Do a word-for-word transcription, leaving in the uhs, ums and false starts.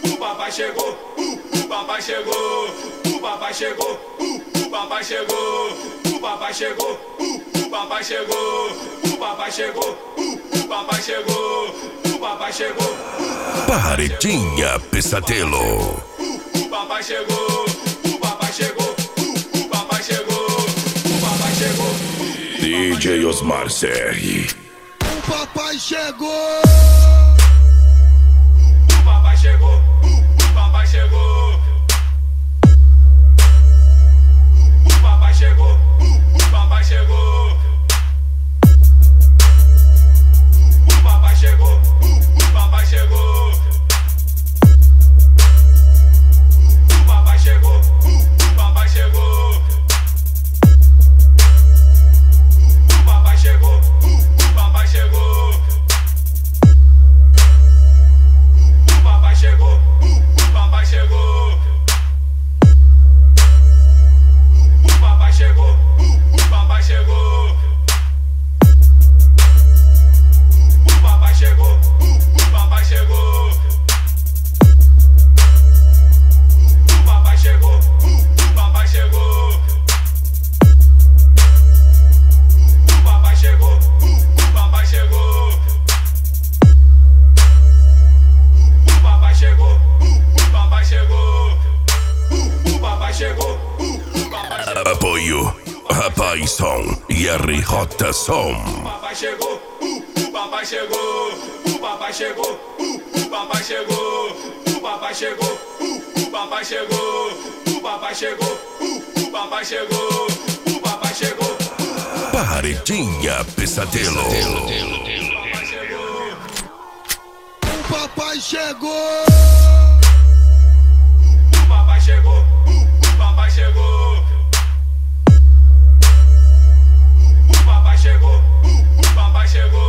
o papai chegou, o papai chegou, o papai chegou, o papai chegou, o papai chegou, o papai chegou, o papai chegou, o papai chegou, o papai chegou. Paredinha Pesadelo. O papai chegou, o papai chegou, o papai chegou, o papai chegou. D J Osmar C R. O papai chegou. O papai chegou, o papai chegou. O papai chegou, o papai chegou. O papai chegou, o papai chegou. O papai chegou, o papai chegou. O papai chegou, o papai chegou. O papai chegou, o papai chegou. O papai chegou, o papai chegou. O papai chegou, o papai chegou. O papai chegou, o papai chegou. O papai chegou, o papai chegou. O papai chegou, o papai chegou. O papai chegou, o papai chegou. Apoio Rapaz Som e R J Som. O papai chegou, o papai chegou, o papai chegou, o papai chegou, o papai chegou, o papai chegou, o papai chegou, o papai chegou, o papai chegou. Paredinha Pesadelo. O papai chegou. O papai chegou. O papai chegou, o papai chegou. O papai chegou, o papai chegou.